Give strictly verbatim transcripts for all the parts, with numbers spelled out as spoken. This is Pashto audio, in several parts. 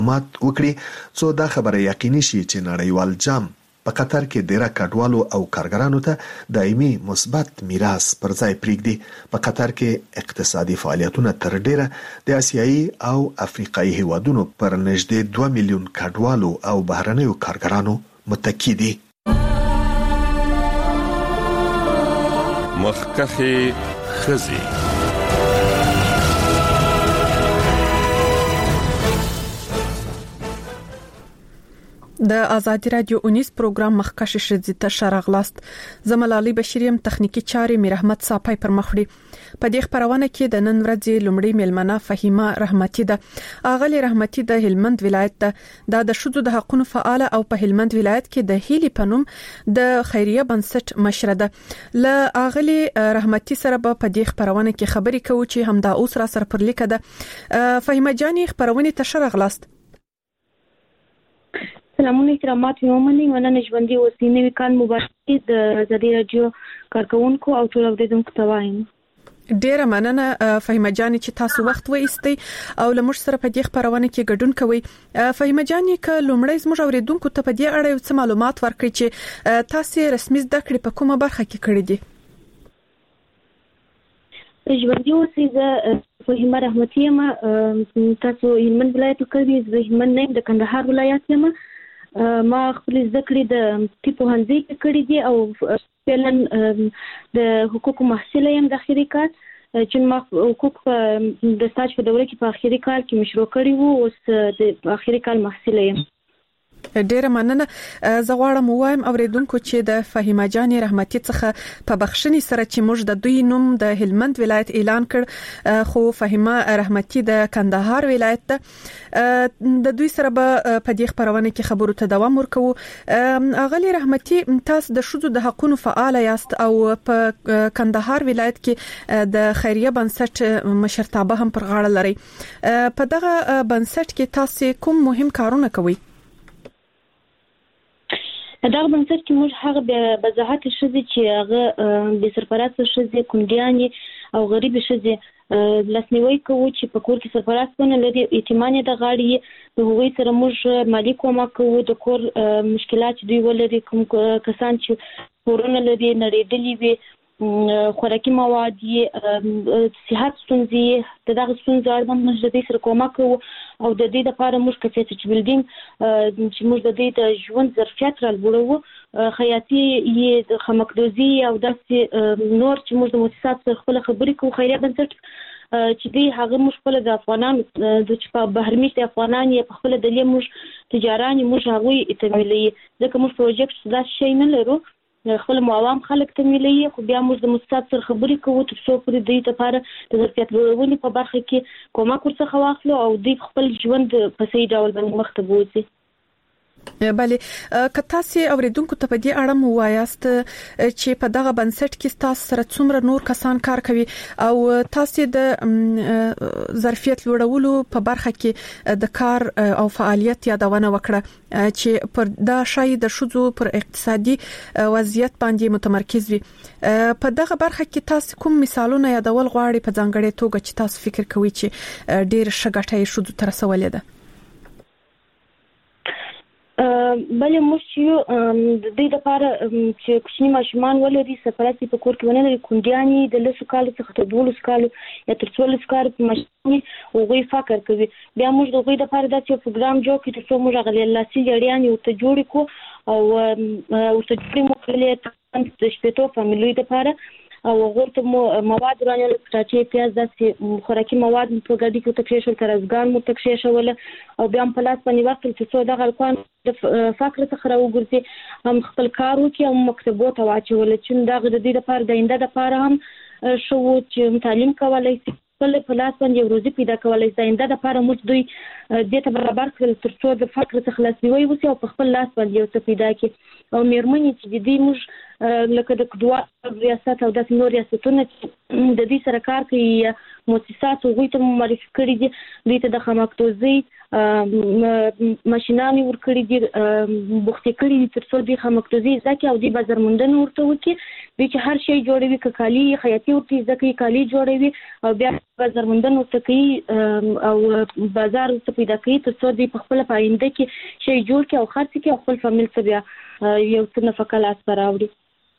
مات وکړي څو دا خبره یقیني شي چې نړیوال جام په قطر کې ډیره کډوالو او کارګرانو ته دایمي مثبت میراث پر ځای پرېږدي. په قطر کې اقتصادي فعالیتونه تر ډیره د آسیایي او افریقایي هیوادونو پر نږدې دوه میلیون کډوالو او بهرنیو کارګرانو متکی دي. مخکخي خزي د آزادی رادیو اونیس پروګرام مخکش شدي ته شرغلاست. زملالي بشریم تخنیکی چاري میر احمد صاحب پر مخړي. په دې خبرونه کې د نن ورځې لومړی ملمنه فهیمه رحمتي ده. اغلی رحمتي د هلمند ولایت ده. د شذو د حقوقو فعال او په هلمند ولایت کې د هیلی پنوم د خیریه بنسټ مشره ده. ل اغلی رحمتي سره په دې خبرونه کې خبرې کوي چې همدا اوس را سره پر لیکه ده. فهیمه جاني خبرونه ته شرغلاست. سلامونه کرامات یومنی مننه ژوندۍ اوسئ. نوی کال مبارک د آزادی رادیو کارکونکو او ټول اوریدونکو ته وایم. ډیره مننه فهیمه جاني چې تاسو وخت وایستئ او لمر سره په دې خبرونه کې ګډون کوئ. فهیمه جاني ک لومړی زموږ اوریدونکو ته په دې اړه څه معلومات ورکړئ چې تاسو رسمي زده کړې په کومه برخه کې کړې دي؟ ژوندۍ اوسئ. زه فهیمه رحمتي یم. تاسو هلمند ولایت کې زه هلمند نه د کندهار ولایت یم. ما خپل زده کړې د ټیپو هنځي کې کړې دي او فعلا د حقوقو محصل یم د اخیری کال چې ما حقوق د سټاج په دوره کې په اخیری کال کې مشروع کړی وو. اوس د اخیری کال محصل یم. ډیره مننه. زه غواړم وایم اوریدونکو چې د فهیمه جاني رحمتي څخه په بخښنې سره چې موږ د دوی نوم د هلمند ولایت اعلان کړ، خو فهیمه رحمتي د کندهار ولایت ده. د دوی سره به په دې خبرونه کې خبرو ته دوام ورکوو. اغلی رحمتي تاسو د شذو د حقوقو فعال یاست او په کندهار ولایت کې د خیریه بنسټ مشرتابه هم پر غاړه لري. په دغه بنسټ کې تاسو کوم مهم کارونه کوئ؟ دا بنسټ کې موږ هغه بزاحت شوزي چې هغه د سرپرست شوزي کونډیانې او غریب شوزي لاسنیوي کوي چې په کور کې سرپرست نه لري، یتیمانې د غاړي د هغوی سره موږ مالی کومک کوو. د کور مشکلات دوی ولري، کوم کسان چې کورونه لري نړیدلي وي، خوراکي مواد یې صحت ستونزې د دغه ستونزو اړوند موږ د دې سره کومک کوو او د دې لپاره موږ کیپاسټي بلډینګ چې موږ د دې د ژوند ظرفیت راوړو، خیاطي یې د خمکدوزي او داسې نور چې موږ د مؤسسات سره خپل خبرې کوو. خیریه بنسټ چې دی هغه موږ خپل د افغانانو د چې په بهرمیشت افغانان یې په خپل دلې موږ تجاران موږ هغوی تمویلوي، ځکه موږ پروژیکټ دا شی نه لرو، خپل موام خلک تمویلوي، خو بیا موږ د مؤسسات سره خبرې کوو تر څو پورې دوی لپاره د ظرفیت لوړولو په برخه کې کومک ورڅخه واخلو او دوی خپل ژوند په صحیح ډول باندې مخ ته بوځي. بله، که تاسو اوریدونکو ته په دې اړه مو وایاست چې په دغه بنسټ کې تاسو سره څومره نور کسان کار کوي او تاسو د ظرفیت لوړولو په برخه کې د کار او فعالیت یادونه وکړه چې پر دا شای د شذو پر اقتصادي وضعیت باندې متمرکز وي. په دغه برخه کې تاسو کوم مثالونه یادول غواړئ په ځانګړي توګه چې تاسو فکر کوئ چې ډېر شګټه شذو تر رسولې ده؟ بله موږ چې د دې لپاره چې کوچني ماشومان ولري، سرپرستي په کور کې ونه لري، کونډیانې د لسو کالو څخه تر دولسو کالو یا تر څوارلسو کالو په ماشومانې هغوی فقر کوي، بیا موږ د هغوی لپاره داسې یو پروګرام جوړ کړو تر څو موږ هغه لاسي جریانې ورته جوړې کړو او ورته جوړې مو کړلې د شپېتو فامیلیو لپاره او هغوی مو مواد رانیول، کچالو، پیاز، داسې خوراکي مواد مو په ګاډي کې ورته کېښول، ترازګان مو ورته کېښوله او بیا هم په لاس باندې ورکړل چې څو دغه هلکان د فقر څخه راوګرځي، هم خپل کار وکړي او مکتبو ته واچوله چې دغه د دې لپاره د آینده لپاره هم ښه و چې تعلیم کولی شي، خپل په لاس باندې یو روزي پیدا کولی شي. د آینده لپاره موږ دوی دې ته برابر کړل تر څو د فقر څخه لاسنیوی وشي او په خپل لاس باندې یو څه پیدا کړي. او مېرمنې چې د دې موږ لکه د کډوال ریاست او داسې نور ریاستونه چې د دې سره کار کوي مؤسسات هغوی ته معرفي کړي دي، دوی ته د خامکدوزۍ ماشینان ورکړي دي، بوختي کړي دي تر څو دوی خامکدوزي زده کړي او دوی بازار موندنه ورته وکړي. دوی چې هر شی جوړوي، که کالي خیاطي ورته زده کړي، کالي جوړوي او بیا بازار موندنه ورته کوي او بازار ورته پیدا کوي تر څو دوی په خپل پاینده کې شی جوړ کړي او خرڅ کړي او خپل فامیل ته بیا یو څه نفقه لاس ته راوړي.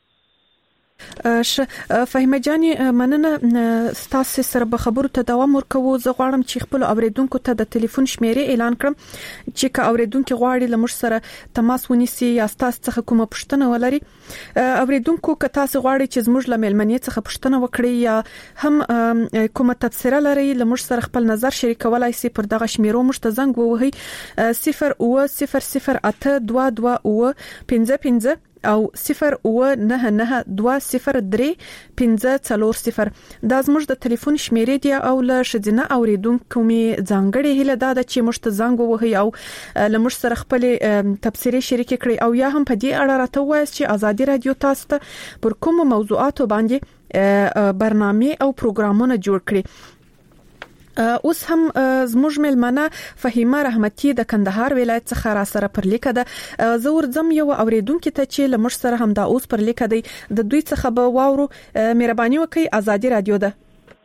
ش فهیمه جاني مننه ستاسو سره به خبرو ته دوام ورکوو. زه غواړم چې خپل اوریدونکو ته د ټلیفون شمیرې اعلان کړم چې که اوریدونکو غواړي لمر سره تماس ونیسي یا تاسو څخه کومه پوښتنه ولري. اوریدونکو که تاسو غواړي چې زموږ لملمنې څخه پوښتنه وکړي یا هم کومه تفسیر لري لمر سره خپل نظر شریکولای شي پر دغه شمیرو مشت زنګ ووهي صفر او صفر صفر اته دوه دوه او پنځه پنځه او صفر او نه نه دوه صفر درې پنځه څلور صفر. دا زموږ د ټلیفون شمیرې دی او له شذنه اوریدونکو می ځانګړي هله دا چې مشت زنګ ووهي او لمر سره خپل تفسیری شریک کړي او یا هم په دې اړه راته وایي چې ازادي رادیو تاسو ته پر کوم موضوعاتو باندې برنامه او پروګرامونه جوړ کړي. اوس هم زموږ ملمنه فهیمه رحمتي د کندهار ولایت څخه را سره پر لیکه ده. زه ورځم یو اوریدونکو ته چې لمر سره هم دا اوس پر لیکه دی د دوی څخه به واورو. مهرباني وکړئ، ازادي رادیو ده.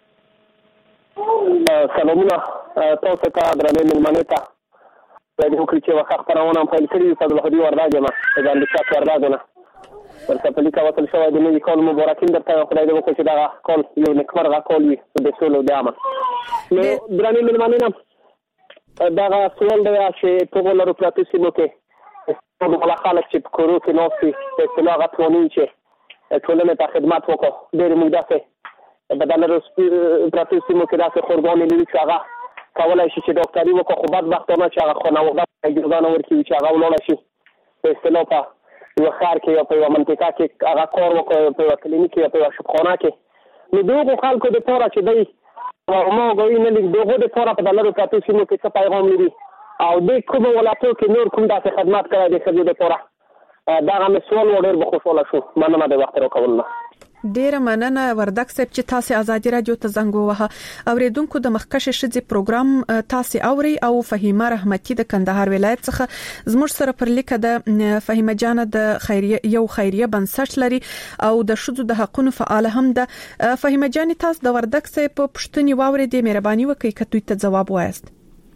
سلامونه تاسو ته درنه ملمنه ته د دې وکړي چې وخت خبرونه په لکړي صدر خدي وردا جما د اندیکا ورداګنه ورته په لیکه وصل شوی د نوي کال مبارکین درته خدای دې وکړي چې دا کال یو نیکمرغه کال وي د سولو د امن. نو درنه ملمنه دا سوال دی چې په ولر پروتو سیمو کې په بل خلک چې په کورو کې نوسي په اصطلاح غوښتنې چې ټولنه ته خدمات وکړي ډېر موږ داسې بدل پروتو سیمو کې داسې خورګونې لري چې هغه کولای شي چې ډاکټري وکړي، خو بدبختانه چې هغه خنواده اجازه ورکړي چې هغه ولاړ شي په اصطلاح په یو خار کې یا په یو منطقه کې هغه کار وکړي، په یو کلینیک یا په یو شفاخانه کې. نو دغه خلکو د پاره چې دی ما غوښتل نه لیک دغه د پاره په دلارو پاتې شنو کې څه پیغام لري او د کوم ولایتو کې نور کوم داسې خدمات کوي د خدمت لپاره دا هم سوال وړر به خوشاله شو. مننه د وخت راکول. ډیره مننه وردک صاحب چې تاسو ازادي رادیو ته زنګ ووهه. اوریدونکو د مخکشه شذي پروګرام تاسو اوري او فهیمه رحمتي د کندهار ولایت څخه زموږ سره پر لیکه د فهیمه جان د خیریه یو خیریه بنسټ لري او د شذو د حقوقو فعال هم ده. فهیمه جان تاسو د وردک صاحب په پښتني واوري د مهرباني وکړئ کته ته جواب وایست.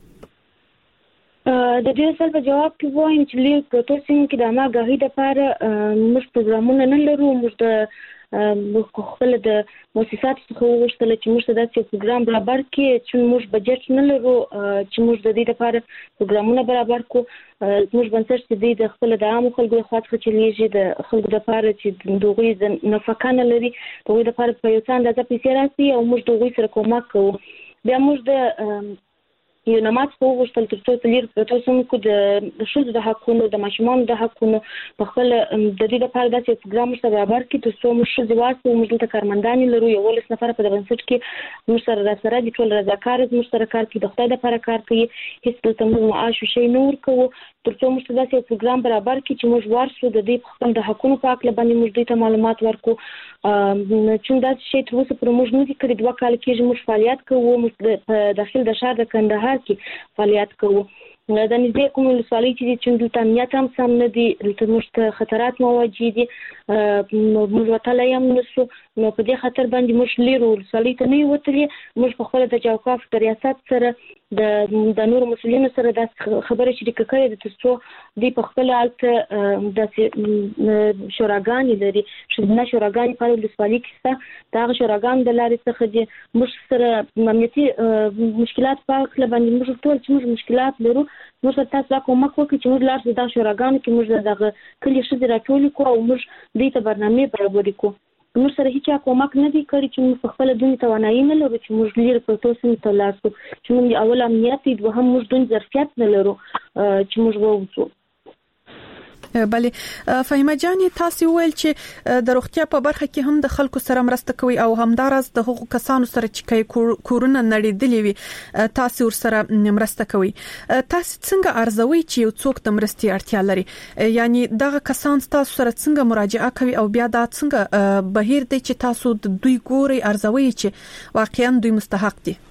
د دې سره په جواب کې وایم چې لیک پروتو سیم کې د ما غوښتنې لپاره موږ پروګرامونه نه لرو. موږ د موږ خپل د مؤسسات څخه وغوښتل چې موږ داسې پروګرام برابر کړي چې موږ بجټ نه لرو چې موږ د دې لپاره پروګرامونه برابر کړو. موږ بنسټ چې د خپل د عام خلکو خاطر چې چلیږي د خلکو لپاره چې دوی د نفقه نه لري، دوی لپاره په یو څه اندازه پیسې راځي او موږ دوی سره کومک کوو. بیا موږ د یو نماز په وغوښتل تر څو تلیر پروتو سیم کو د شذو د حقوقو د ماشومان د حقوقو په خپل د دې لپاره داسې پروګرام سره برابر کړي تر څو موږ شذو واسو موږ د کارمندان لرو یو ولس نفر په بنسټ کې موږ سره راځره د ټول رضاکار موږ سره کار کوي، د خدای لپاره کار کوي، هیڅ څه موږ معاش شي نور کوو تر څو موږ داسې پروګرام برابر کړي چې موږ ورسو د دې خپل د حقوقو په اړه باندې موږ د معلومات ورکو. چې دا شی تر اوسه پر موږ نه دي کړی. دوه کال کې موږ فعالیت کوو، موږ په داخل د شهر د کندهار کې فعالیت کوو. د نږدې کوم ولسوالۍ چې د امنیت هم سم نه دي، د موږ خطرات مواجه دي، موږ وتلای هم نشو. نو په دې خطر باندې موږ لیرو ولسوالۍ ته نه وتلې. موږ په خپل د جوکاف د ریاست سره د د نور مسؤلینو سره د خبرې شریکه کړې د تاسو د په خپل حالت د شوراګان لري شنه شوراګان په ولسوالۍ کې دا شوراګان د لارې څخه دي. موږ سره امنیتي مشکلات په خپل باندې موږ ټول چې موږ مشکلات لرو. موږ تاسو کومک وکړئ چې موږ لار د شوراګان کې موږ دغه کلی شذ راټول کوو او موږ د دې برنامه برابر کوو. موږ سره هیڅ کومک نه دی کړی چې موږ خپل دونی توانایي نه لرو چې موږ لیر په توسن ته لاسو چې موږ اول امنیت دي، دوهم موږ دون ظرفیت نه لرو چې موږ ووځو. بله فهیمه جان تاسو ویل چې د روغتیا په برخه کې هم د خلکو سره مرسته کوي او همدارس د حقوق کسانو سره چې کورونه نړیدلې وي تاسو ور سره مرسته کوي. تاسو څنګه ارزوي چې یو څوک د مرستې اړتیا لري؟ یعنی دغه کسان تاسو سره څنګه مراجعه کوي او بیا دا څنګه بهیر دی چې تاسو د دوی ګوري ارزوي چې واقعا دوی مستحق دي؟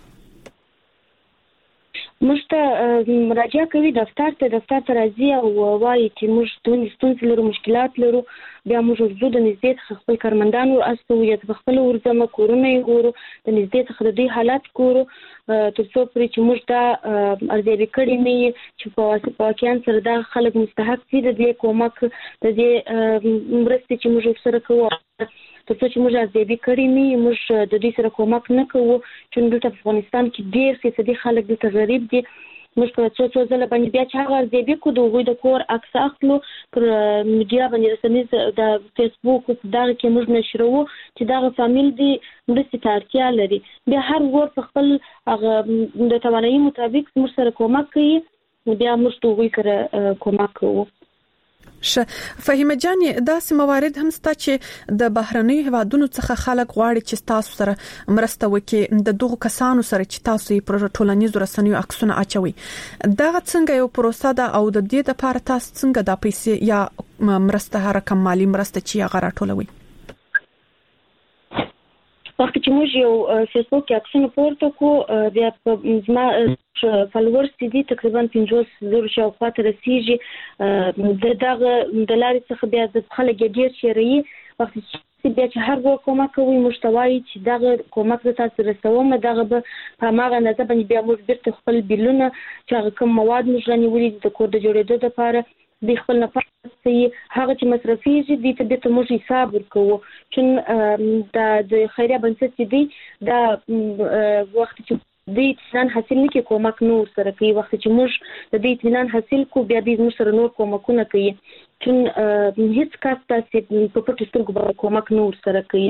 مشته مراجعه کوي دفتر ته دفتر ته راځي او وايي چې موږ ستونزې ستونزې لرو مشکلات لرو بیا موږ ورځو د نږدې خپل کارمندان ور استو یا خپل ورځم کورونه یې ګورو د نږدې څخه د دې حالات ګورو تر څو پرې چې موږ دا ارزیابي کړی مې چې په واقعیا سره دا خلک مستحق دي د دې کومک د دې مرستې چې موږ سره کوو تر څو چې موږ ارزیابي کړی مې موږ د دې سره کومک نه کوو چې دلته په افغانستان کې ډېر فیصدي خلک دلته غریب دي. موږ په څو څو ځله باندې بیا چې هغه ارزیابي کوو د هغوی د کور عکس اخلو پر میډیا باندې رسنیز د فیسبوک په دغه کې موږ نشروو چې دغه فامیل دي مرستې ته اړتیا لري. بیا هر ور په خپل هغه د توانایي مطابق موږ سره کومک کوي بیا موږ د هغوی سره کومک کوو. ش فهیمه جان داسې موارد هم ستا چې د بهرنۍ هوادونو څخه خلک غواړي چې تاسو سره مرسته وکړي د دغو کسانو سره چې تاسو یې پر ټولنیزو رسنیو عکسونه اچوي. دا څنګه یو پروسه ده او د دې لپاره تاسو څنګه د پیسې یا مرسته هر کم مالی مرسته چې هغه راټولوي؟ وخت چې موږ یو فیسبوک کې عکسونه پورته کو بیا په زما فالوورز دي تقریبا پنځوس زره شاوخوا ته رسیږي د دغه د لارې څخه بیا د خلک ډېر شریي وخت چې بیا چې هر وخت کومک کوي مشتوي چې دغه کومک د تاسو رسوم دغه به په ماغه نه ځبني بیا موږ بیرته خپل بیلونه چې هغه کوم مواد موږ غنیولې د کور د جوړېدو لپاره د خپل نه پاتې هغه چې مصرفيږي د دې ته موږ حساب ورکوو چې د خیریه بنسټ دی دا وخت چې د اطمینان حاصل نه کې کومک نور سره کوي وخت چې موږ د دې اطمینان حاصل کو بیا د موږ سره نور کومکونه کوي چې هیڅ کس تاسو په پټو سترګو باندې کومک نور سره کوي.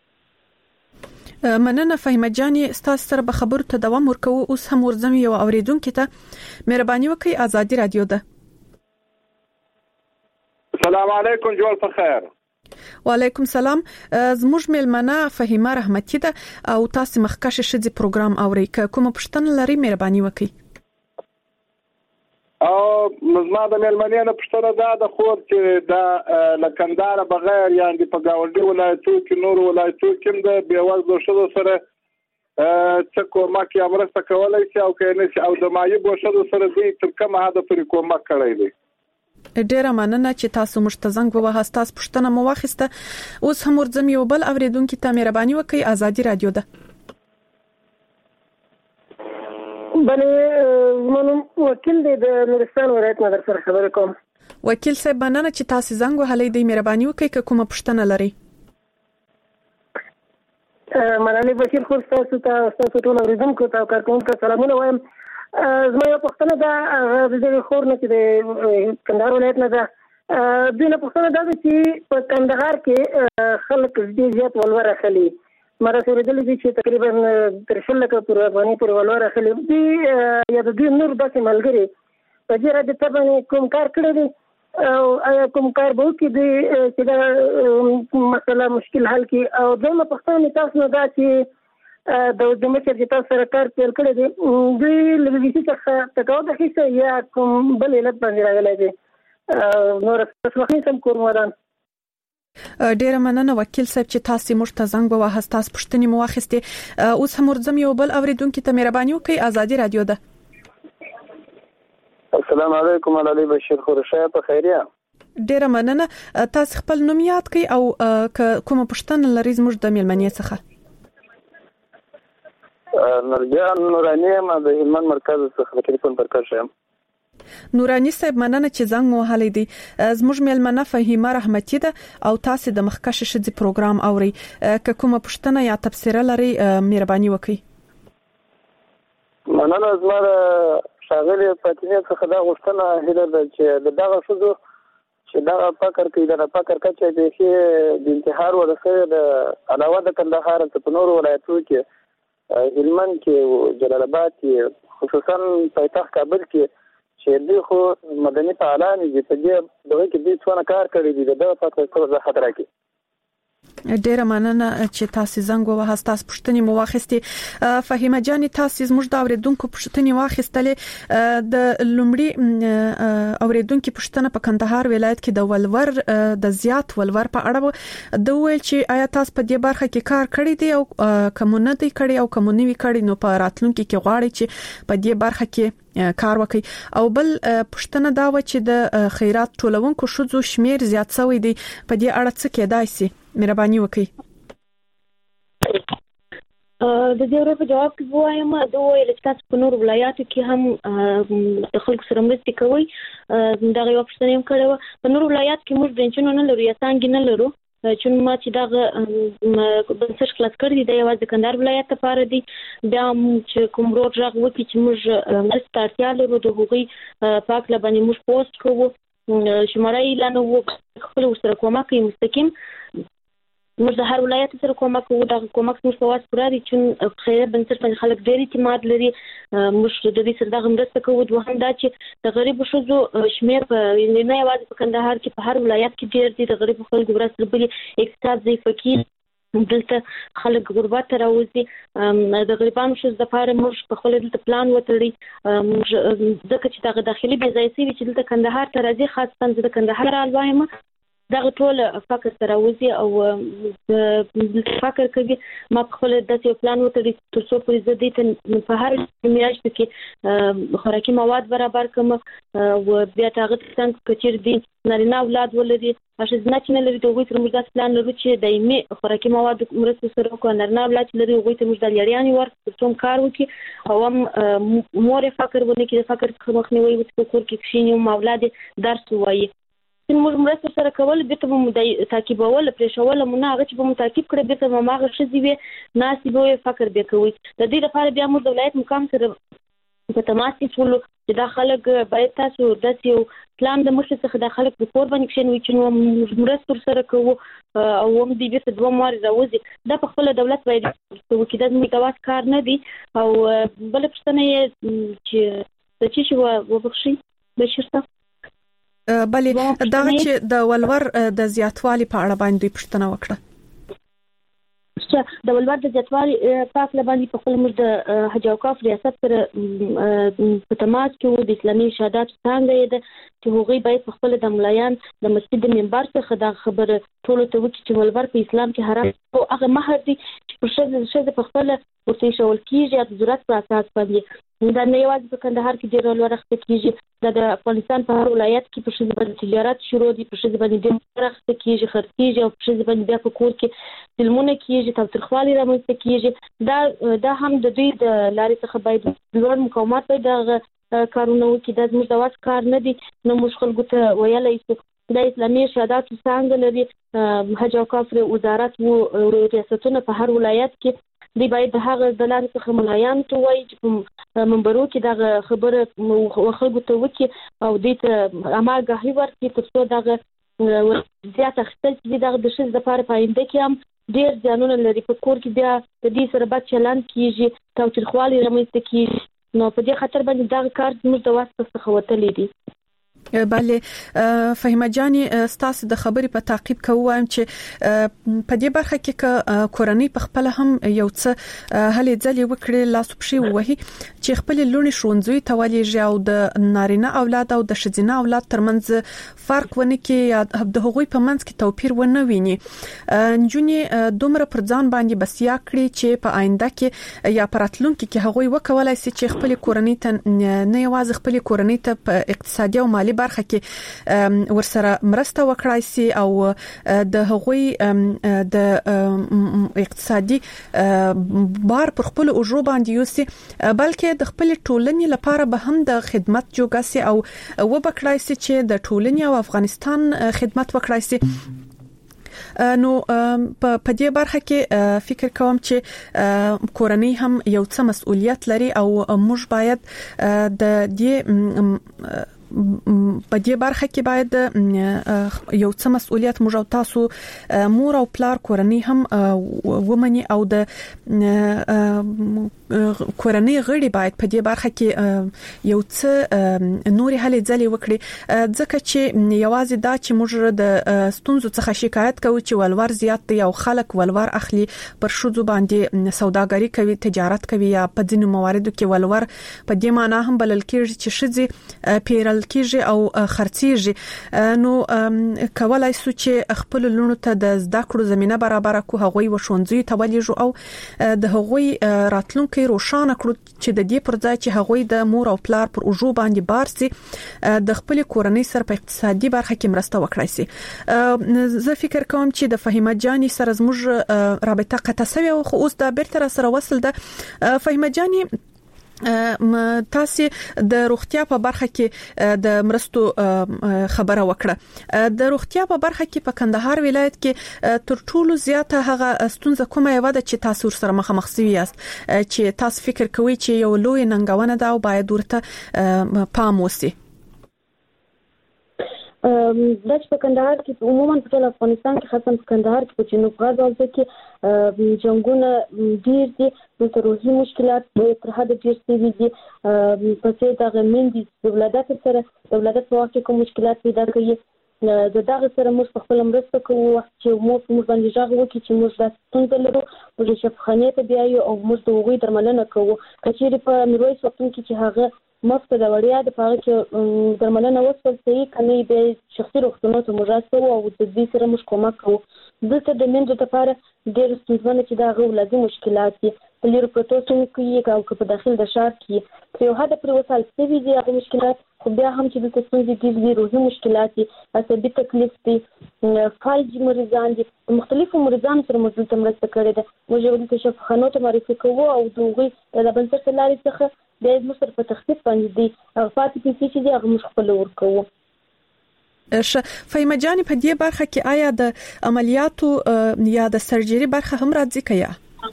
مننه فهیمه جان ستاسو سره به خبرو ته دوام ورکوو. اوس هم ورځم یو اوریدونکو ته مهرباني وکړئ ازادي رادیو ده. السلام علیکم جوړ په خیر. وعلیکم سلام. زموږ ملمنه فهیمه رحمتي ده او تاسو مخکشه شدي پروګرام اوري کومه پښتنه لري مهرباني وکړئ. او مزما د ملمنه نه پښتنه ده د خور چې د لکندار بغیر یعنی په گاونډي ولایتو کې نور ولایتو کې د بیوازو شذو سره څه کومک یا مرسته کولای شي او کینې او د مایي بوشدو سره دې تر کومه هدا پر کومک کړی دی. ډیره مننه چې تاسو مشتزنګ ووه تاسو پښتنه مو واخیسته. اوس هم ورځم یو بل اوریدونکو ته مهرباني وکړئ ازادي رادیو ده. بله منم وکیل دی د نورستان ولایت نه در سره خبرې کوم. وکیل صاحب مننه چې تاسو زنګ وهلې دی مهرباني وکړئ که کومه پښتنه لري. مننه بشیر خو تاسو ته تاسو ټول اوریدونکو ته کارکونکو سلامونه وایم. زما یو پښتنه ده د دې خور نه چې د کندهار ولایت نه ده دوی نه پښتنه ده چې په کندهار کې خلک ډېر زیات ولور اخلي. ما رسېدلې دي چې تقریبا تر شل لکه پورې افغانۍ پورې ولور اخلي. دوی یا د دوی نور داسې ملګري په دې رابطه باندې کوم کار کړی دی او آیا کوم کار به وکړي دوی چې دا مسله مشکل حل کړي. او دویمه پښتنه تاسو نه ده چې د د مشر چې تاسو سره کار پیل کړی دی دوی له دې څخه تقاعد اخیسته یا کوم بل علت باندې راغلی دی نور څه وخت سم کوم ودان. ډیره مننه وکیل صاحب چې تاسو موږ ته زنګ ووهه تاسو پښتني مو واخیسته. اوس هم ورځم یو بل اوریدونکو ته مهرباني وکړئ ازادي رادیو ده. السلام علیکم علي بشیر خورشه په خیریه. ډیره مننه. تاسو خپل نوم یاد کړئ او کومه پښتنه لري زموږ د ملمنې څخه؟ نورجان نورانی ما د هلمند مرکز څخه ټلیفون پر کار شم. نورانی صاحب مننه چې زنګ وهلې دي. زموږ ملمنه فهیمه رحمتي ده او تاسو د مخکشه شدي پروګرام اوري که کومه پښتنه یا تفسیر لري مهرباني وکړئ. مننه زما شاغل فاطمه څخه دا غوښتنه هله ده چې دغه شذو چې دا فکر کوي دا فکر کوي چې د انتحار ورسره د علاوه د کندهار ته نور ولایتو کې هلمند کې جلال آباد کې خصوصا پایتخت کابل کې چې دوی خو مدني فعالان دي په دې دغه کې دوی څونه کار کړی دی د فقر څخه خطر کې. ډیره مننه چې تاسو زنګ ووهاست. تاسو پوښتنې مو واخیستې. فهیمه جان تاسو زموږ د اوریدونکو پوښتنې واخیستلې. د لومړي اوریدونکو پوښتنه په کندهار ولایت کې د ولور د زیات ولور په اړه د ویل چې آیا تاسو په دې برخه کې کار کړی دی او کومونه دی کړی او کومونه وی کړی نو په راتلونکو کې غواړي چې په دې برخه کې کار وکړي. او بل پوښتنه دا و چې د خیرات ټولونکو شذو شمیر زیات شوی دی په دې اړه څه کېدای شي؟ مهرباني وکړئ. د دې ورو په جواب کې وایم دا ویل چې تاسو په نور ولایاتو کې هم د خلکو سره مرسته کوي. دا یو پوښتنه هم کړو. په نور ولایاتو کې موږ برنچونه نه لرو یا څنګه نه لرو چې ما چې دا بنسټ خلاص کړی دی یوازې کندهار ولایت لپاره دی. بیا چې کوم روډ راغ وکړي چې موږ مرسته اړتیا لرو د هغوی پاک لبنې موږ پوسټ کوو شماره اعلان وکړو خپل سره کومک کوي مستقیم موږ د هر ولایت سره کومک کوو. دا کومک موږ سواس پورا دي چې خیره بنسټ باندې خلک ډېر اعتماد لري. موږ د دې سره د مرسته کوو. دوهم دا چې د غریب شوزو شمیر په نه یوازې په کندهار کې په هر ولایت کې ډېر دي. د غریب خلکو ورسره بلی اقتصاد ضعیف کې دلته خلک غربت ته راوځي. د غریبانو شوز د لپاره موږ په خپل دلته پلان وتړي. موږ ځکه چې دا داخلي بې ځای سوي چې دلته کندهار ته راځي خاصه د کندهار الوایم دا ټول فقر سره وځي او د فقر کوي. ما په خپل داسې یو پلان وتړي تر څو پرې زه دې ته په هر میاشت کې خوراکي مواد برابر کوم او بیا هغه څنګه کچیر دي نارینه اولاد ولري اشزنه چې نه لري د هغوی سره موږ داسې پلان لرو چې دایمي خوراکي مواد مرسته سره وکړو. نارینه اولاد چې لري هغوی ته موږ د لیاریانې ورکړو تر څو کار وکړي او هم مور فقر ونه کړي د فقر مخنیوي وکړي په کور کې کښېني او اولاد درس ووایي. موږ مرسته سره کول بیرته به مو تعقیبول پرېښول مو نه هغه چې به مو تعقیب کړی بیرته به هماغه ښځې وي ناستې به وي فقر به کوي. د دې لپاره بیا موږ د ولایت مقام سره په تماس کې شولو چې دا خلک باید تاسو داسې یو پلان د مخې څخه دا خلک په کور باندې کښېنوي چې نو موږ مرسته ورسره کوو او هم دې بیرته دوه وارې راوځي. دا په خپله دولت باید وکړي. دا زموږ د واس کار نه دی. او بله پوښتنه یې چې د څه شي وبخښئ بشیر صاحب بلې دا چې د ولور د زیاتوالي په اړه باندې پوښتنه وکړه. د ولور د زیاتوالي په اړه باندې په خپل موږ د حج او کاف ریاست سره په تماس کې د اسلامي شهادت څنګه ده چې هغوی باید په خپل د ملایان د مسجد منبر څخه دا خبره ټول ته وکړي چې ولور په اسلام کې حرام او هغه مہر دي چې په شذ شذ په خپل ورته شول کیږي د ضرورت په اساس باندې. دا نه یوازې په کندهار کې ډېر ولور اخته کیږي. دا د افغانستان په هر ولایت کې په شذ باندې تجارت شروع دي. په شذ باندې ډېر اخته کیږي خرڅیږي او په شذ باندې بیا په کور کې فلمونه کیږي تاوتریخوالي رامنځته کیږي. دا دا هم د دوی د لارې څخه باید لوړ مقاومت باید دغه کارونه وکړي. دا زموږ د واس کار نه دی. نو موږ خلکو ته ویلی شو د اسلامي شهادت څنګه لري حج او کاف وزارت او ریاستونه په هر ولایت کې دی باید د هغه د لارې څخه ملایان ته وایي چې په منبرو کې دغه خبره خلکو ته وکړي او دې ته اماګاهي ورکړي تر څو دغه زیات اخیستل چې دغه د ښځې لپاره په آینده کې هم ډېر زیانونه لري. په کور کې بیا د دې سره بد چلند کېږي تاوتریخوالي رامنځته کېږي. نو په دې خاطر باندې دغه کار زموږ د واس څخه وتلی دی. بله فهیمه جان ستاسو د خبرې په تعقیب کوم چې په دې برخه کې کورنۍ په خپل هم یو څه هلې ځلې وکړي لاس پښې وهي چې خپل لونی شونځوي توالېږي او د نارینه اولاد او د ښځینه اولاد ترمنځ فرق ونه کې یا د هغوی په منځ کې توپیر ونه ویني. نجونې دومره پر ځان باندې بسیا کړي چې په آینده کې یا په راتلونکي کې هغوی وکولای شي چې خپل کورنۍ ته نه یوازې خپل کورنۍ ته په اقتصادي او مالی برخه کې ورسره مرسته وکړای شي او د هغوی د اقتصادي بار پر خپل اوجو باندې یوسي بلکې د خپل ټولنې لپاره به هم د خدمت جوړ شي او وبکړای شي چې د ټولنې او افغانستان خدمت وکړای شي. نو په دې برخه کې فکر کوم چې کورنۍ هم یو څه مسؤلیت لري او موږ باید د دې په دې برخه کې باید یو څه مسؤلیت موږ او تاسو مور او پلار کورنۍ هم ومني او د کورنۍ غړي باید په دې برخه کې یو څه نوري هلې ځلې وکړي ځکه چې یوازې دا چې موږ د ستونزو څخه شکایت کوو چې ولور زیات دی او خلک ولور اخلي پر شذو باندې سوداګری کوي تجارت کوي یا په ځینو مواردو کې ولور په دې معنی هم بلل کېږي چې شذې پیرل کېږي او خرڅيږي نو کولای شو چې خپل لونو ته د زده کړو زمينه برابر کو هغوی و شونځي تولیجو او د هغوی راتلونکو روښانه کړو چې د دې پر ځای چې هغوی د مور او پلار پر اوجو باندې بارسي د خپل کورنۍ سره په اقتصادي برخه کې مرسته وکړای شي زه فکر کوم چې د فهیمه جاني سره زموږ رابطه قطع شوی او خو اوس د بیرته سره وصل ده فهیمه جاني تاسو د روغتیا په برخه کې د مرستو خبره وکړه د روغتیا په برخه کې په کندهار ولایت کې تر ټولو زیاته هغه ستونزه کومه یو ده چې تاسو سره مخامخ شوي یاست چې تاسو فکر کوئ چې یو لوی ننګونه ده او باید ورته پام وشي د په کندهار کې عموما په ټول افغانستان کې خاصه په کندهار کې په جنوب غرب ولایت کې جنگونه ډیر دي د روحي مشکلات تر حد ډیر دي په څیر د غمندي دولت سره دولت په واقع کوم مشکلات پیدا کوي د دغه سره موږ خپل مرسته کوو چې موږ موږ باندې ځاغ وکړي چې موږ د ستونزې لرو موږ شفاخانه ته بیایو او موږ د هغوی درملنه کوو کچېرې په میرویس وختون کې چې هغه مفته د وړیا د پاره کې درملنه وسول صحیح کني به شخصي روغتونو ته مراجعه او د دې سره موږ کومک کوو دلته د منځو لپاره ډېر ستونزمن چې دا غوړلازم مشکلات دي لیر پروتوسون کې او په داخل د شهر کې یو هدا پر وسال سوي دي هغه مشکلات خو بیا هم چې د ستونزې دي روحي مشکلات دي عصبي تکلیف دي فالج مریضان دي مختلفو مریضانو سره موږ ته مرسته کړې ده موږ یو د شفاخانو ته معرفي کوو او دوی د بنسټ لارې څخه د مصر په تخصیص باندې دي فاتې پیسې چې هغه موږ خپل ورکوو فهیمه جاني په دې برخه کې آیا د عملیاتو یا د سرجري برخه هم راځي کیا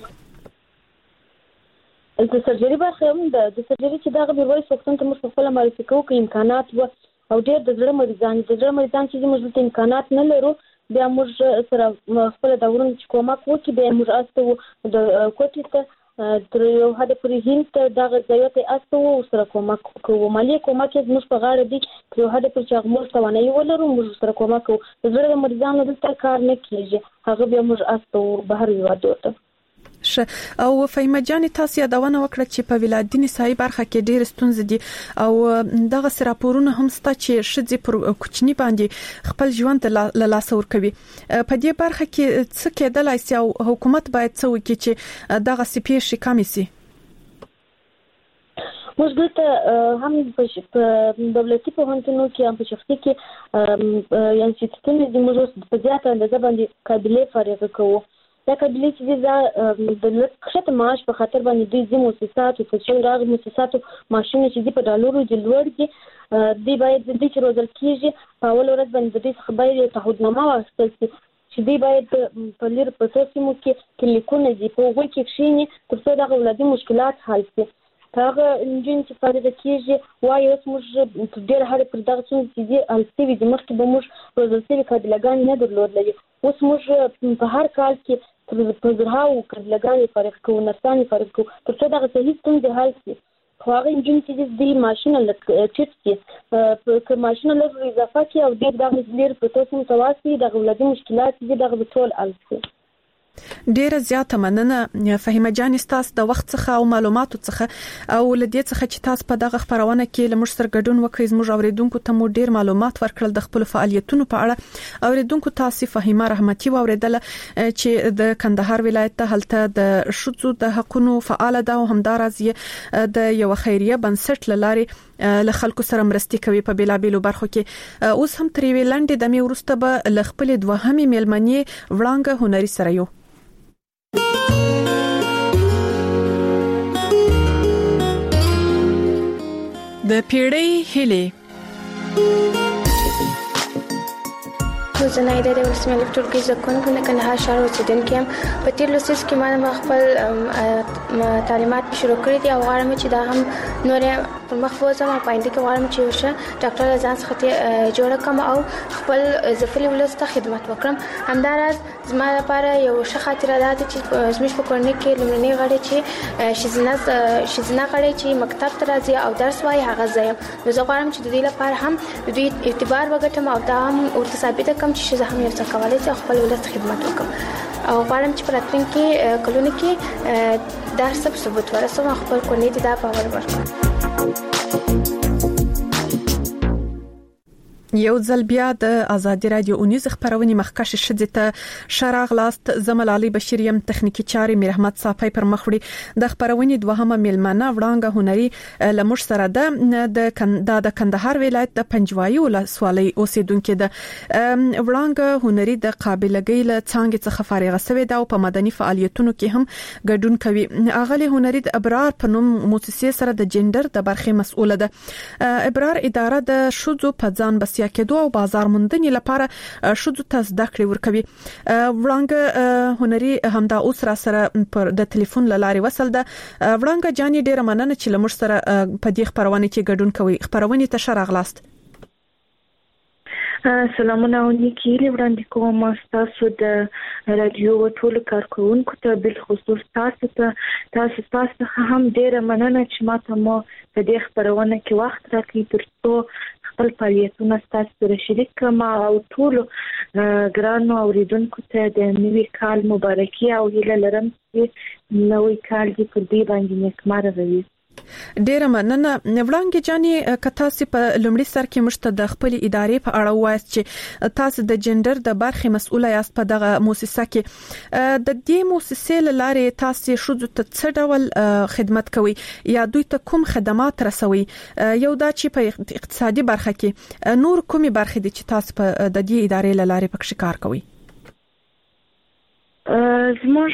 د سرجري برخه هم د سرجري چې دغه میرویس وختون ته موږ خپل معرفي کوو کې امکانات و او ډېر د زړه مریضان د زړه مریضان چې موږ ته امکانات نه لرو بیا موږ سره خپل د ورونو چې کومک وکړي بیا موږ استو د کوټې ته تر یو حد پورې هند دغه ځایته استو سره کومک کوو مالی کومک یې موږ په غاړه دي یو حد پورې چې موږ توانایي ولرو موږ سره کومک کوو د زړه مریضانو دلته کار نه کیږي هغه بیا موږ استو بهر یوادو ته او فهیمه جاني تاسو یادونه وکړه چې په ولادتي نسایي برخه کې ډېر ستونزې دي او دغه راپورونه هم ستا چې شذې پر کوچنی باندې خپل ژوند له لاس ورکوي په دې برخه کې څه کېدلای شي او حکومت باید څه وکړي چې دغه سپیش کم شي موږ دلته هم په دولتي پوهنتونونو کې هم په شخصي کې یعنی چې ستونزې موږ په زیاته اندازه باندې قابلیت فارغ کوو دا قابلیت چې د لکه معاش په خاطر باندې د دې مؤسسات او فشل راغ مؤسسات ماشين چې په ډالرو د لوړ کې دی باید د دې چې روزل کیږي په اول ورځ باندې د دې خبرې تعهدنامه واخیستل شي چې دی باید په لیر په توسمو کې کلیکونه دي په وګړي کې شینې تر څو د اولادي مشکلات حل شي هغه انجن چې فائدہ کیږي وایي اوس موږ ډېر هر پر دغه څه چې دي السوي د مخکې به موږ روزل شوي کډلګان نه درلودل اوس موږ په هر کال کې په زرهاو کډلګان فارغ کوو نرسان فارغ کوو تر څو دغه صحیح ستونزې حل شي خو هغه انجن چې د ماشین له چټ کې په ماشین له اضافه کې او د دغه لیر په توسم تواسي د اولادي مشکلات دي دغه ټول السي ډیره زیاته مننه فهیمه جاني تاسو د وخت څخه او معلوماتو څخه او لدې څخه چې تاسو په دغه خبرونه کې لمر سره ګډون وکړئ زموږ اوریدونکو ته مو ډیر معلومات ورکړل د خپل فعالیتونو په اړه اوریدونکو تاسو فهیمه رحمتي اوریدل چې د کندهار ولایت ته هلته د شذو د حقوقو فعال ده او همدارز د یو خیریه بنسټ لاري له خلکو سره مرستي کوي په بیلابېلو برخو کې اوس هم تری ویلند د می ورسته به ل خپل دوهمي ملمنې وړاندې هنري سره یو د پیړۍ هلي زه نه د ولسمشر ټولګي زده کوونکې د کندهار ښار اوسیدونکې یم په تیر لوست کې ما خپل تعلیمات شروع کړي دي او غواړم چې دا هم نور پر مخ وځم او پاینده کې غواړم چې وشه ډاکټر ځان څخه جوړ کړم او خپل ځفلي ولسته خدمت وکړم. همداراز زما لپاره یو ښه خاطره ده چې زموږ په کورنۍ کې لومړنۍ غړي چې شزینه شزینه غړي چې مکتب ته راځي او درس وایي هغه زه یم. نو زه غواړم چې د دې لپاره هم د دوی اعتبار وګټم او دا هم ورته ثابته کړم چې زه هم یو څه کولی شم خپل ولس خدمت وکړم او غواړم چې په راتلونکي کلونو کې دا ثبوت ورسوم او خپل کورنۍ ته دا باور ورکړم. یو ځل بیا د آزادي رادیو اونیز خبرونه مخکښ شدې ته شراغ لاست زمل علي بشیر يم تخنیکی چاري میر احمد صافي پر مخوړي د خبرونه دوهمه ملمنه وړانګه هنري لمش سره د د کندهار ولایت د پنجوایي ولسوالۍ اوسیدونکو د وړانګه هنري د قابلګۍ له څنګه څخه فارغ شوی دا او په مدني فعالیتونو کې هم ګډون کوي. اغلی هنري د ابرار په نوم مؤسسې سره د جندر د برخې مسؤله ده. ابرار اداره د شذو په ځان بس یا کېدو او بازار موندنې لپاره شذو ته زده کړې ورکوي. وړانګه هنري همدا اوس را سره پر د ټلیفون لارې وصل ده. وړانګه جاني ډیره مننه چې لمر سره په دې خبرونه کې ګډون کوي. خبرونه ته شراغلاست. سلامونه ونیکی وړاندې کوم تاسو د رادیو ټول کارکونکو ته بل خصوص تاسو ته تاسو تاسو هم ډیره مننه چې ماته مو په دې خبرونه کې وخت راکړی ترڅو خپل فعالیتونه تاسو سره شریک کړم او ټول ګرانو اوریدونکو ته د نوي کال مبارکي او هیله لرم چې نوی کال دې په دې باندې نیکمرغه وي. ډیره مننه وړانګه جاني کتاسي په لومړي سر کې مشته د خپل ادارې په اړه وایي چې تاسو د جندر د برخې مسؤله یاست په دغه مؤسسه کې. د دې مؤسسې لاره تاسو شذو ته څه ډول خدمت کوي یا دوی ته کوم خدمات رسوي؟ یو دا چې په اقتصادي برخه کې نور کومي برخې دي چې تاسو په د دې ادارې لاره پکې کار کوي؟ زموږ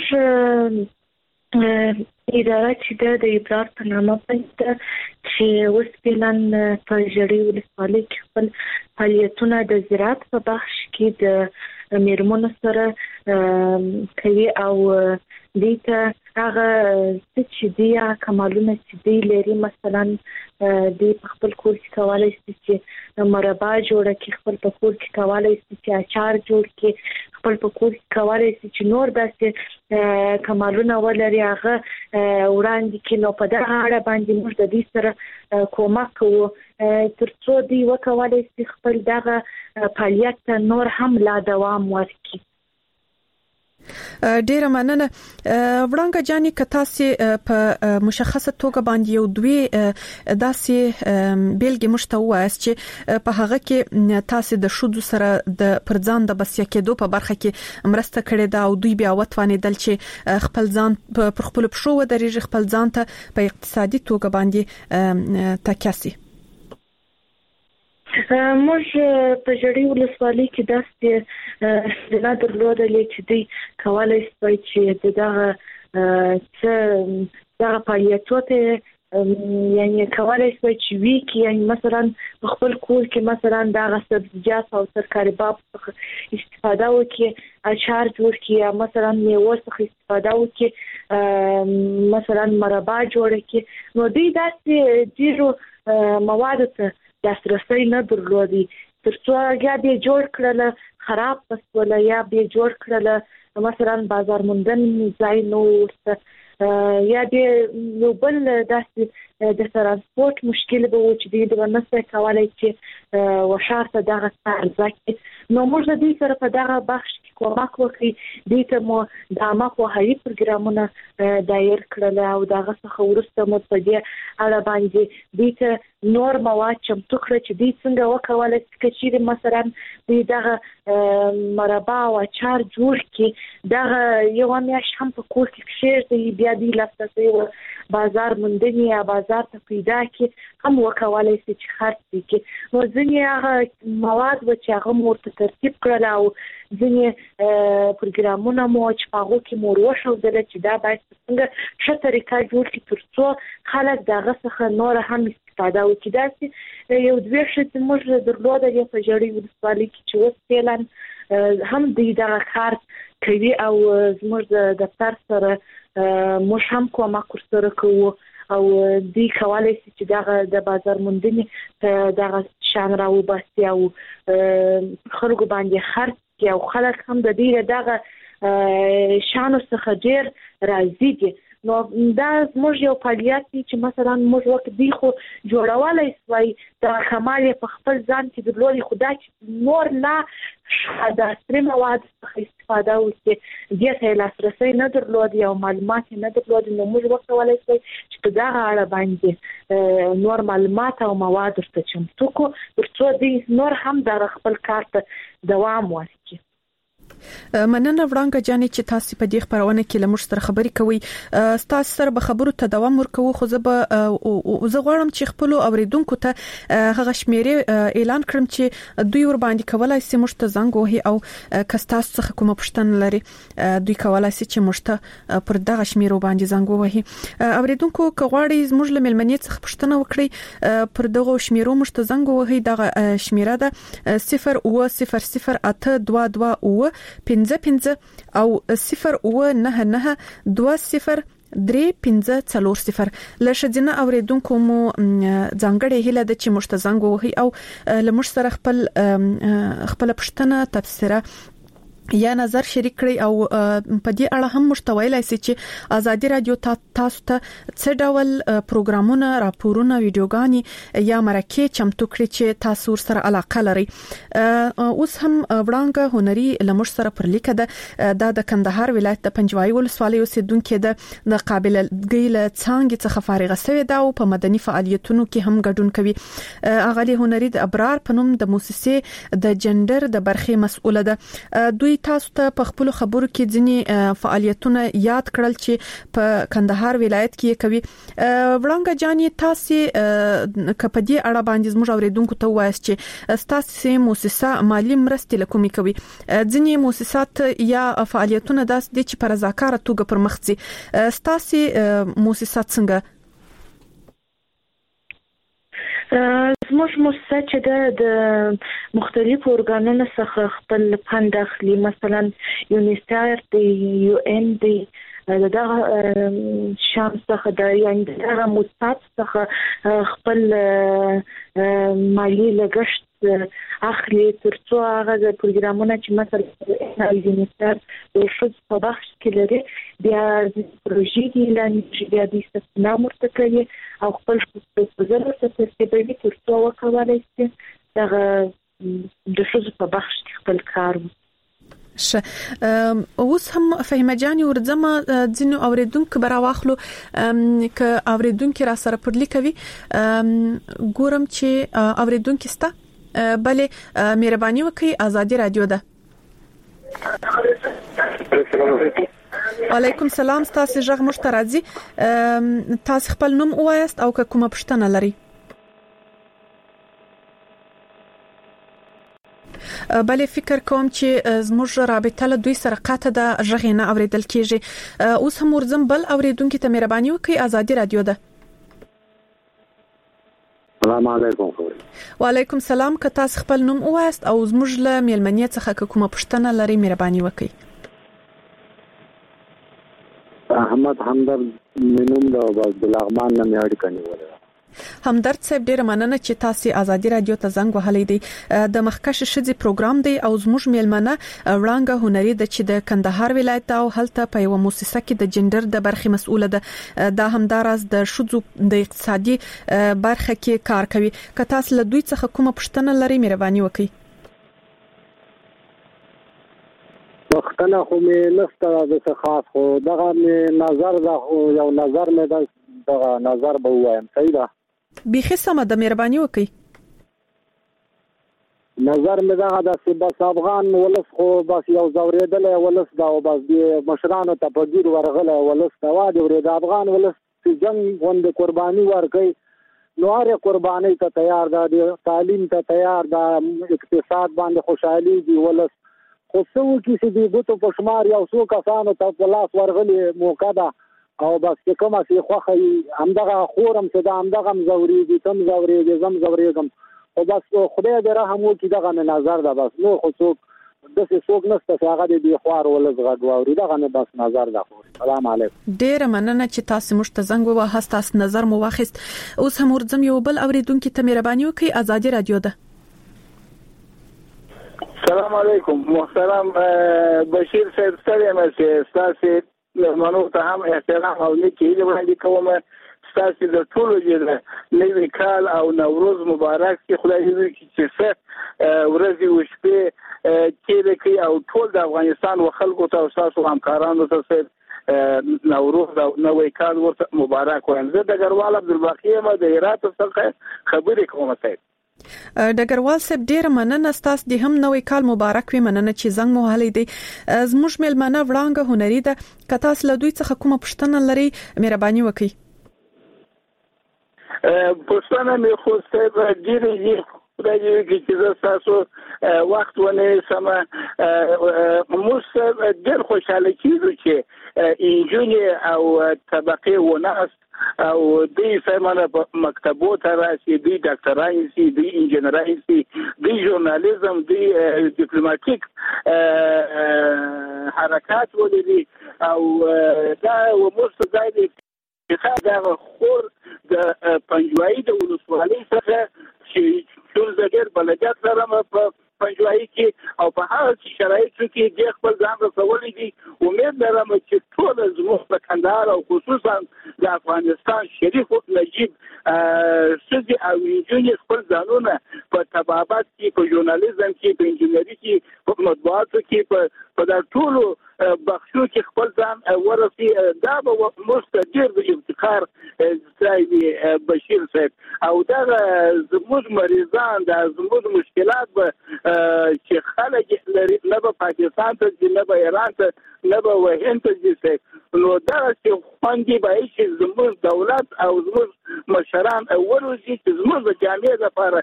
اداره چې د ابرار په نامه باندې چې اوس پلان په جړی ولسوالۍ کې خپل فعالیتونه د زراعت په بخش کې د میرمنو سره کوي او دیته هغه چې دی کمالونه چې دی لري مثلا د خپل کور کې کولای شي چې مربا جوړه کې خپل په کور کې کولای شي چې اچار جوړ کې خپل په کور کې کولای شي چې نور داسې کمالونه ولري هغه وړاندې کې نو په دغه اړه باندې موږ د دې سره کومک کوو ترڅو دی وکولای شي خپل دغه فعالیت نور هم لا دوام ورکړي. ډیره مننه وړانګه جاني کتاسي په مشخصه توګه باندې یو دوی داسې بیلګې مشتوه است چې په هغه کې تاسو د شذو سره د پرځان د بسیا کېدو په برخه کې مرسته کړې ده او دوی بیا وتوانې دل چې خپل ځان په خپل پښو ودرېږي خپل ځان ته په اقتصادي توګه باندې تکاسي. موږ په جړی ولسوالۍ کې داسې نه درلودلې چې دوی کولای شي چې دغه څه دغه فعالیتونه یعنی کولای شي چې وی کې یعنی مثلا خپل کور کې مثلا دغه سبزیجات او ترکاري باب استفاده وکړي اچار جوړ کړي یا مثلا میوه څخه استفاده وکړي مثلا مربا جوړ کړي نو دوی داسې ډیرو مواد ته داسرسي نه درلودي ترڅو یا به جوړ کړل خراب پسوله یا به جوړ کړل مثلا بازار موندن ځای نو یا به یو بل داسې د ترانسپورت مشکل به و چې د ونسه کولای چې وشارته دغه ځکه نو موږ د دې سره په دغه بخش کې کومک وکړي د ته مو د عامه هایي پروګرامونه دایر کړل او دغه څخه ورسته مو په دې اړه باندې د ته نور مواد چې تخرج چې د څنګه وکولای چې مثلا دغه مربا او اچار جوړ کې دغه یو میاش هم په کور کې شیر دی بیا دی لاسته یو بازار موندنی یا بازار ته پیدا کې هم وکولای شي چې خرڅ وکړي نو ځینې هغه مواد چې هغه مرته ترتیب کړل او ځینې پروګرامونه مو چې هغه کې مور وښودل چې دا باید څنګه ښه طریقه جوړ کړي ترڅو خلک دغه څخه نور هم استفاده وکړي داسې یو دوه شته موږ درلودل په جړی ولسوالۍ کې چې اوس فعلا هم دغه کار کوي او زموږ د دفتر سره موږ هم کومک سره کوو او دوی کولای شي چې دغه د بازار موندنې په دغه شان راو باسي او خلکو باندې خرڅ او خلک هم د دې دغه شانو څخه ډیر راضي دي. نو دا موږ یو فعالیت چې مثلا موږ وخت دی خو جوړولای سوای د کمال په خپل ځان کې د لوري خدای نور نه د ستري مواد څخه استفاده وکړي د ته لاسرسي نه درلودي او معلومات نه درلودي. نو موږ وخت ولای سوای چې په دغه اړه باندې نور معلومات او مواد ورته چمتو کو ترڅو دې نور هم د خپل کار ته دوام ورکړي. مننه وړانګه جانې چې تاسو په دې خبرونه کې لمر سره خبري کوي. تاسو سره به خبرو ته دوام ورکوو خو زه به زه غواړم چې خپل اوریدونکو ته هغه شمیرې اعلان کړم چې دوی ور باندې کولای شي مشته زنګ وهي او کستاس څخه کومه پښتنه لري دوی کولای شي چې مشته پر دغه شمیرو باندې زنګ وهي. اوریدونکو کغواړي زموږ لملمنې څخه پښتنه وکړي پر دغه شمیرو مشته زنګ وهي. دغه شمیره ده صفر او صفر صفر اته دوه دوه او پنځه پنځه او صفر او نه نه دوه صفر درې پنځه څلور صفر. لښدنه اوریدونکو مو ځانګړې هله د چې مشتزنګ وهي او لمر سره خپل خپل پښتنه تفسیره یا نظر شریک کړئ او په دې اړه هم مشتویلای شي چې ازادي رادیو تاسو ته څه ډول پروګرامونه راپورونه ویډیوګانی یا مرکه چمتو کړی چې تاسو سره علاقه لري. اوس هم وړانګه هنري لمر سره پر لیکه ده د کندهار ولایت د پنجوایي ولسوالۍ اوسیدونکو ده د قابل ګیل څنګه څخه فارغه شوی ده او په مدني فعالیتونو کې هم ګډون کوي. اغلی هنري د ابرار په نوم د موسسې د جندر د برخې مسؤله ده. دوی تاسو ته په خپل خبرو کې ځینی فعالیتونه یاد کړل چې په کندهار ولایت کې کوي. وړانګه جانې تاسو کپدي اړه باندې زموږ اوریدونکو ته وایي چې تاسو موسسه مالی مرستې لکومي کوي. ځینی موسسات یا فعالیتونه داس دي چې پر ذکر توګه پر مخ ځي. تاسو موسسات څنګه زموږ موسسه چې د مختلفو ارګانونو څخه خپل فند اخلي، مثلا یونیسر دی، یو ان دی، دغه شام څخه د یعنی دغه موسسات څخه خپل مالی لګښت اخلي ترڅو هغه د پروګرامونو چې مثلا یونیسر د شوز په بخش کې لري بیا پروژې دي لاندې بیا د استثمار مرته کوي او خپل پروژه ته ترتیبوي ترڅو وکولای شي دغه د شوز په بخش کې خپل کار ش اوس هم فهمه جاني ورځم ځینو اوریدونکو برا واخلو ک اوریدونکو را سره پرلی کوي ګورم چې اوریدونکو ستا بله مهرباني وکړئ ازادي رادیو ده. وعلیکم سلام تاسو ژغ مشترازي تاسو خپل نوم وایست او کومه پښتنه لري؟ بله فکر کوم چې زموږ رابطه له دوی سره قاطه ده ژغینه اوریدل کیږي. اوس هم ورزم بل اوریدونکو ته مهرباني وکړئ ازادي رادیو ده. السلام علیکم. وعلیکم سلام که تاسو خپل نوم وایست او زموږ له میلمنې څخه کومه پښتنه لري مهرباني وکړئ. احمد همدرد منوم دا باز بلغمان نه میاړ کني ولا همدرد صاحب ډیره مننه چې تاسو ازادي رادیو ته زنګ وهلی دی. د مخکش شذي پروګرام دی او زموږ میلمنه وړانګه هنري د چې د کندهار ولایت او هلته په یو موسسه کې د جندر د برخې مسؤله ده. دا همدارز د شذو د اقتصادي برخه کې کار کوي. که تاسو له دوی څخه کومه پښتنه لري مهرباني وکړئ. پښتنه خو مې نسته د خاص خو دغه مې نظر دا یو نظر مې دغه نظر به وایم صحیح ده بیخي سمه د مهرباني وکړئ. نظر مې دغه د بس افغان ولس خو بس یو زوریدل ولس دا او بس د مشرانو ته په ګیر ورغله ولس دا وادي ورید افغان ولس چې جنگ غوند قرباني ورکړي نو هر قرباني ته تیار ده، تعلیم ته تیار ده، اقتصاد باندې خوشحالي دی ولس خو څو کې چې د ګوتو په شمار یو څو کسانو ته په لاس ورغلي موقع ده او بس کومه سي خوخه همدغه خورم چې دا همدغه مزوريږي تم زوريږي زم زوريږم او بس خدای دې رحم وکړي دغه نظر ده بس نو خو څوک د څه څوک نشته چې هغه د خوار ولز غږ واوري دغه نه بس نظر ده. سلام علیکم. ډیر مننه چې تاسو موږ ته زنګ ووهاست، تاسو نظر مو واخیست. اوس هم ورځم یو بل اوریدونکو ته مهرباني وکړئ. ازادي رادیو ده. سلام علیکم محترم بشیر صاحب، ستړی مې چې تاسو منو ته هم احترام او نیکی وړاندې کوم. تاسو د ټولو دې نوی کال او نوروز مبارک چې خدای دې چې څه ورځې وشپې کېږي کوي او ټول د افغانستان و خلکو ته او تاسو همکارانو ته نوروز او نوی کال ورته مبارک وایم. زه د ګروال عبدالباقی یم د هرات څخه خبرې کوم. صاحب ډګروال صاحب ډیر مننه، تاسو د هم نوې کال مبارک وي. مننه چې زنګ مو هلي دي. زموږ ملمنه وړاندې هنري ده، که تاسو له دوی څخه کومه پوښتنه لري مهرباني وکړئ. پوښتنه مې خو صاحب ډیرې خدای دې چې تاسو وخت ونه سم موږ ډېر خوشاله کیږو چې انجینر او طبقه وناس او د سیمانه مکتبو ته راشي، د ډاکټرای سي، د انجینرای سي، د ژورنالیزم، د ډیپلوماټیک حرکات ولري او دا وموږ ځای دی چې دا خور د پنجوایي د ولسوالۍ څخه چې ټول زګر بلدیات سره په پنجوایي کې او په هغه شرایطو کې د خپل ځان رسولي دي. امید لرم چې ټول زموږ په کندهار او خصوصا د افغانستان شریف نجیب سږي او انجینر خپل ځانونه په طبابت کې، په ژورنالیزم کې، په انجینري کې، په مطبوعاتو کې، په په دا ټولو بخشو کې خپل ځان ورسي. دا به مستدیر د افتخار ځای دی بشیر صاحب. او دا زموږ مریضان، دا زموږ مشکلات به چې خلک لري نه به پاکستان ته ځي، نه به ایران ته، نه به هند ته ځي. نو دا چې خوندې به چې زموږ دولت او زموږ مشران ورسي چې زموږ د جامعې لپاره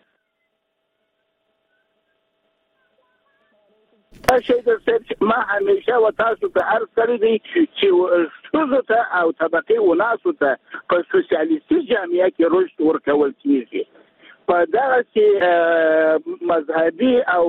شي د سر ما همیشه و تاسو ته هر کړی دی چې څوزه ته او طبقه وناسو ته په سوسیالیستي جامعه کې رشد ورکول کیږي. په دغه چې مذهبي او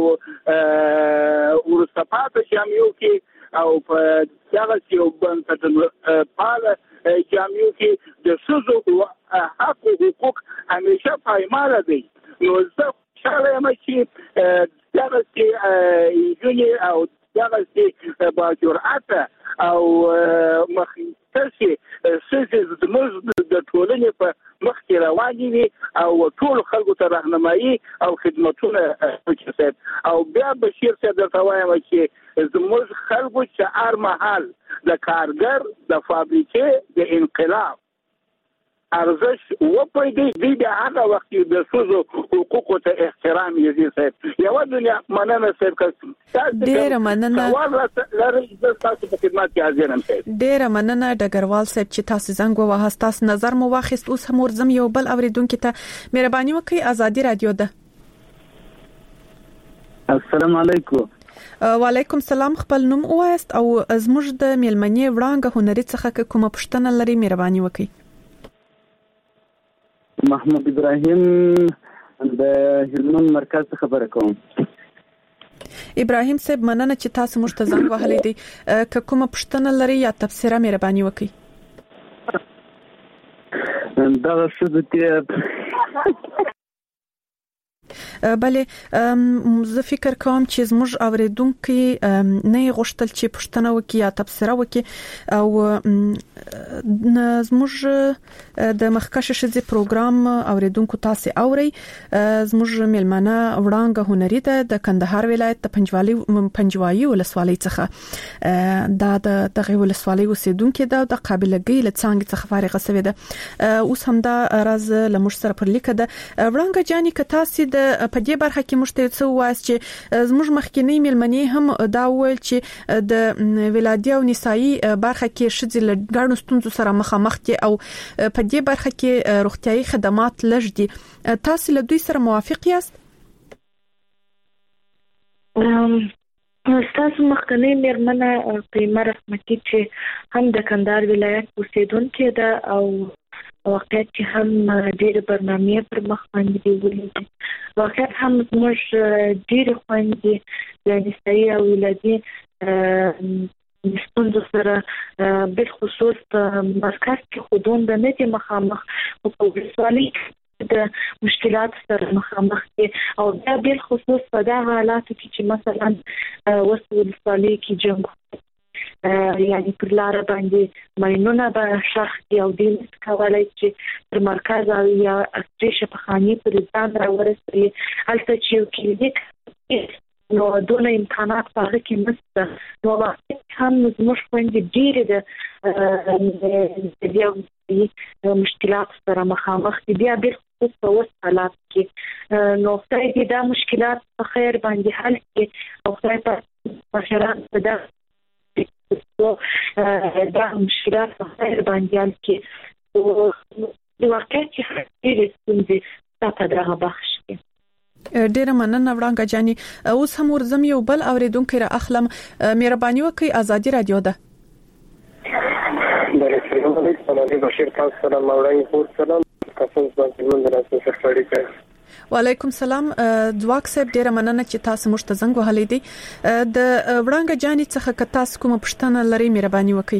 ورسپاته جامعو کې او په دغه چې بنسټ پاله جامعو کې د ښځو حق او حقوق همیشه پایمال دي. نو زه خوشاله یم چې دغه چې انجینر او دغه چې با جرأت او مخکې چې زموږ د ټولنې په مخ کې روانې وي او ټول خلکو ته راهنمایي او خدمتونه وکړي. او بیا بشیر صاحب درته وایم چې زموږ خلکو چې هر مهال د کارګر د فابریکې د انقلاب ارزش وپیږي دی د هغه وخت د سوزو حقوقو ته احترام یې صاحب. یو دنیا مننه صاحب. ډیر مننه. لري د تاسو په خدمت کې حاضر یم صاحب. ډیر مننه ډګروال صاحب چې تاسو زنګ ووهاست، تاسو نظر مو واخیست. اوس هم ورځم یو بل اوریدونکو ته مهرباني وکړئ. ازادي رادیو ده. السلام علیکم. وعلیکم السلام. خپل نوم ووایست او زموږ د ملمنې وړاندې هنري څخه کومه پوښتنه لري مهرباني وکړئ. محمد ابراهیم د هلمند مرکز څخه خبرې کوم. ابراهیم صاحب مننه چې تاسو موږ ته زنګ وهلی دی. که کومه پوښتنه لري یا تفسیر مهرباني وکړئ. دا څه دي؟ بله زه فکر کوم چې زموږ اوریدونکو نه غوښتل چې پوښتنه وکړي یا تبصره وکړي او زموږ د مخکشه شذ پروګرام اوریدونکو تاسو اوري. زموږ ملمنه وړاندې هنري ده د کندهار ولایت د پنجوالي پنجوایي ولسوالۍ څخه. دا د دغه ولسوالۍ اوسیدونکو ده د قابلیت لڅنګ څخه فارغه شوې ده. اوس هم دا راز لمر سره پر لیکه ده. وړاندې جاني که تاسو د په دې برخه کې مشته څه وایي چې زموږ مخکینی ملمنې هم دا ویل چې د ولادي او نسایي برخه کې شذ لګړو ستونزو سره مخامخ دي او په دې برخه کې روغتيایي خدمات لږ دي. تاسو له دوی سره موافق یاست؟ تاسو مخکنی مېرمنه قیمه رحمتي چې هم د کندهار ولایت اوسیدونکې ده او واقعیت چې هم ډېر برنامې پر مخ باندې دی ولې واقعیت هم موږ ډېر خوندې د نسایي او ولادي ستونزو سره بل خصوص په مرکز کې خودون د نه دي مخامخ او په ولسوالۍ د مشکلات سره مخامخ دي او دا بل خصوص په دغه حالاتو کې چې مثلا وسو ولسوالۍ کې جنګ یعنی پر لار باندې ماینونه به شخص یو دین کولای چې پر مرکز او یا اصلي شفاخاني پر ځان راورسي البته چې کلینیک نو دونه امکانات په هغه کې نشته نو هم زموږ باندې ډېر د د مشکلات سره مخامخ دي بیا به خصوص په وس حالات کې نو خدای دې دا مشکلات په خیر باندې حل کړي او خدای په بشران په دا دا مشکلات په خیر باندې حل کړي او د واقعیت چې ډېرې ستونزې په دغه بخش کې ډیره مننه وړانګه جاني اوس هم ورزم یو بل اوریدونکو را اخلم مهرباني وکړئ ازادي رادیو ده السلام علیکم علي بشیر تاسو سره مولوی خور سلام تاسو باندې موږ راځو چې خبرې کوي وعلیکم سلام ځواک صاحب ډیره مننه چې تاسو موږ ته زنګ وهلې دي د وړانګه جاني څخه که تاسو کومه پوښتنه لرئ مهرباني وکړئ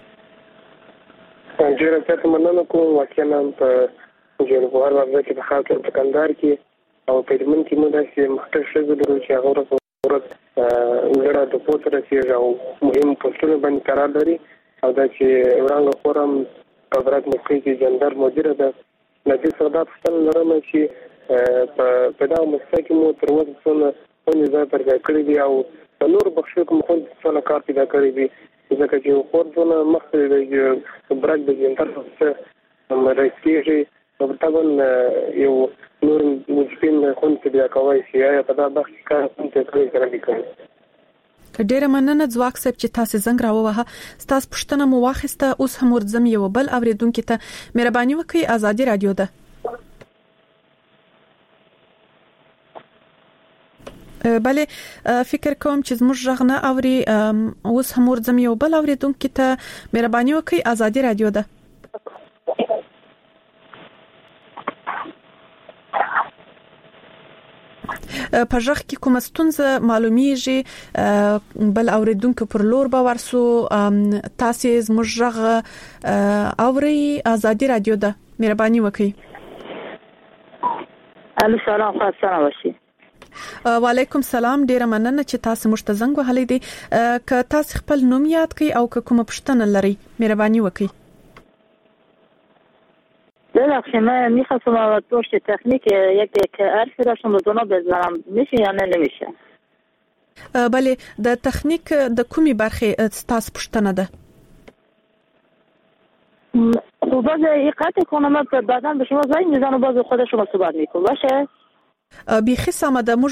ډیره څه مننه کوم واقعا په جوړوار ورځ کې په خاطر په کندهار کې او په دې من کې موږ داسې مختلف څه درو چې هغه ورځ ورځ د پوتره چې او مهم پوسټونه باندې قرار لري او دا چې وړاندې خورم خبرات مکه کې جندر مدیر ده لکه صدا پښتون لرم چې په دا مسله کې مو تر اوسه څونه څونه ځای پر کړی دی او نور بخښو کوم خو څونه کار پیدا کړی دی ځکه چې خور څونه مخکې د برګ د جندر څخه مرکزي او طبعا یو نور مجبین خون ته بیا کوي چې یا په دا بخش کار څنګه کوي کوي کوي ډیره مننه ځواک صاحب چې تاسو زنګ راووهه تاسو پښتنه مو واخیسته اوس هم ورزم یو بل اوریدونکو ته مهرباني وکړئ ازادي رادیو ده بله فکر کوم چې زموږ ژغنه اوري اوس هم ورزم یو بل اوریدونکو ته مهرباني وکړئ ازادي رادیو ده په ژغ کې کوم ستونزه معلومیږي بل اوریدونکو پر لور به ورسو تاسو زموږ ژغ اوري ازادي رادیو ده مهرباني وکړئ الو سلام خاصه وشي وعلیکم سلام ډیره مننه چې تاسو موږ ته زنګ وهلې دي که تاسو خپل نوم یاد کړئ او که کومه پوښتنه لرئ مهرباني وکړئ درخشی من میخواستم از پشت تکنیک یک عرفی داشتم رو دونو بزنم میشه یا نه نمیشه بله د تکنیک د کومي برخه تاسو پوښتنه ده خب باز قطع کنم بعدا به شما زنگ میزنم باز خود شما صحبت میکنم باشه بیخی سامده